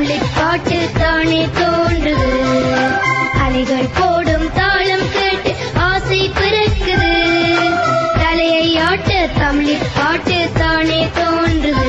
தமிழிற் பாட்டு தானே தோன்றுது. அலைகள் போடும் தாளம் கேட்டு ஆசை பிறக்குது. தலையை ஆட்ட தமிழிற் பாட்டு தானே தோன்றுது.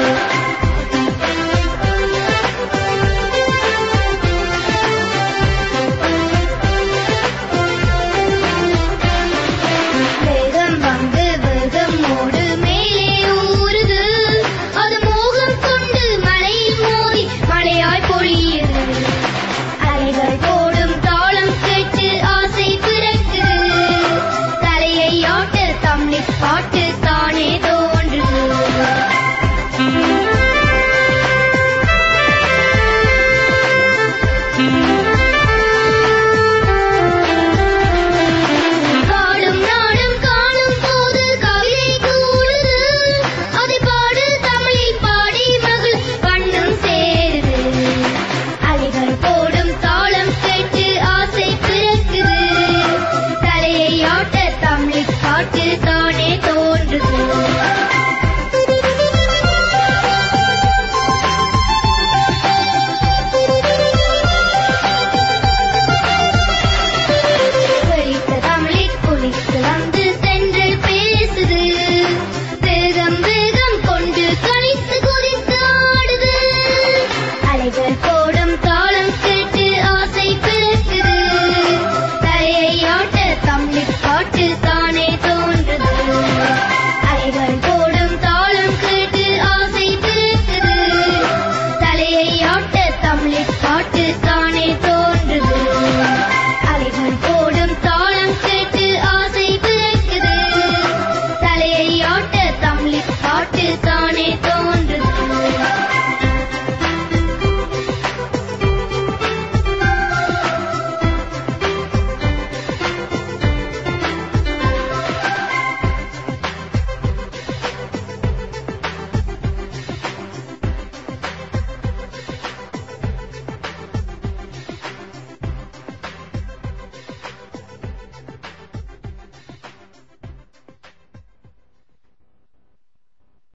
வேகம் வந்து வேகம் ஓடு மேலே ஊறுது. அது மோகம் கொண்டு மலையில் மோதி மழையாய் பொழியுது. அலைகள் போடும் தாளம் கேட்டு ஆசை பிறக்குது. தலையை ஆட்ட தமிழிற் பாட்டு தானே தோன்றுது. காடும் நாடும் காணும் போது கவிதை கூடுது. அதை பாடு தமிழில் பாடி மகள் பண்ணும் சேருது. அலைகள் போடும் தாளம் கேட்டு ஆசை பிறக்குது. தலையை ஆட்ட தமிழிற் பாட்டு தானே தோன்றுது. வெளித்த தமிழிற் குளித்து வந்து தென்றல் பேசுது. வேகம் வேகம் கொண்டு கழித்து குதித்து ஆடுது. அலைகள் போடும் தாளம் கேட்டு ஆசை பிறக்குது. தலையை ஆட்ட தமிழிற் பாட்டு தானே தோன்றுது. அலைகள் போடும் தாளம் கேட்டு ஆசை பிறக்குது. தலையை ஆட்ட தமிழிற் பாட்டு தானே தோன்றுது. அலைகள் போடும் தாளம் கேட்டு ஆசை பிறக்குது. தலையை ஆட்ட தமிழிற் பாட்டு தானே தோன்றுது.